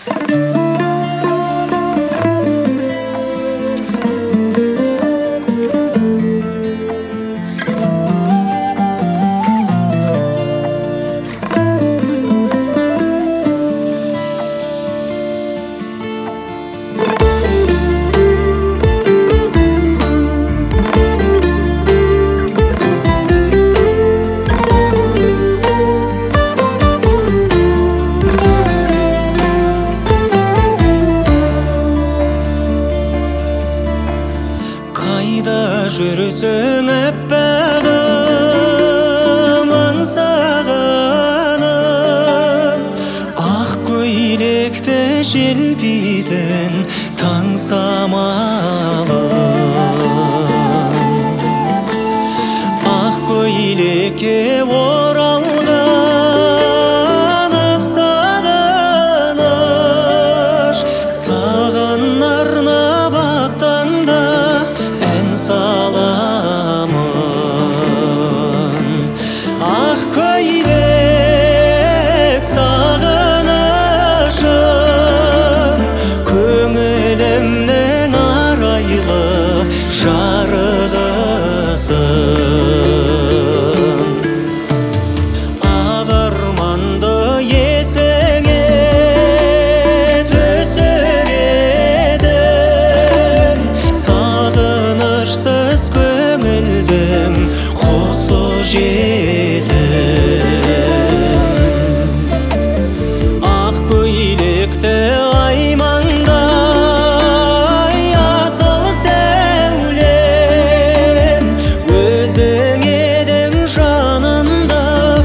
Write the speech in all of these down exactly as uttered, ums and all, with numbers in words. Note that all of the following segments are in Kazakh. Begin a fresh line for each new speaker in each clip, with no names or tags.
Қайда жүрсің әппағым, аңсағаным, ақ көйлекті желбидің таң самалым. Ақ көйлекке оралған сағыныш, саған арнап ақ таңда ән саламын. Ақ көйлек сағынышым, көңілімнің арайлы жарығысың. Ақ арманды есіңе түсіредің, сағынышсыз көңілдің қосы жетім. Ақ көйлекті аймаңдай асыл сәулем, өзің едің жанымда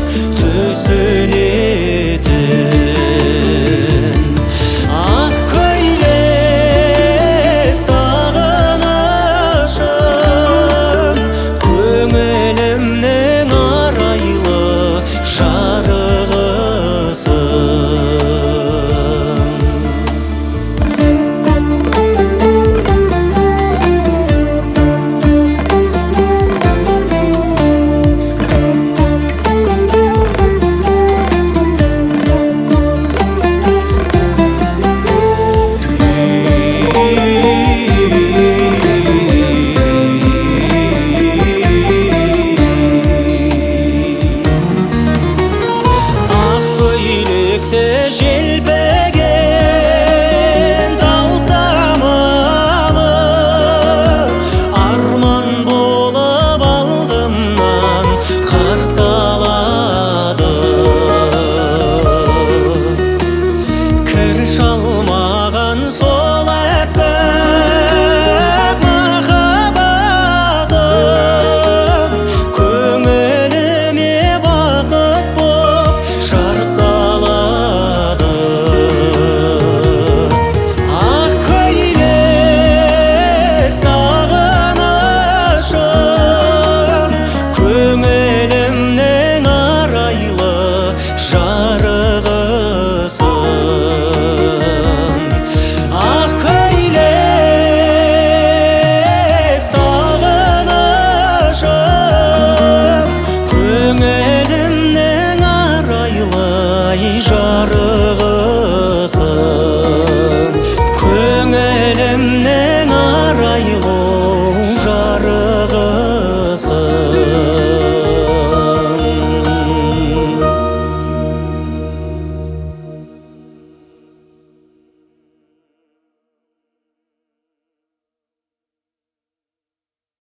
түсінетін. Ақ көйлек сағынышым, көңілімнің арайлы жарығысың. Желбіген тау самалы, арман болып алдымнан қарсы алады. Кір шалма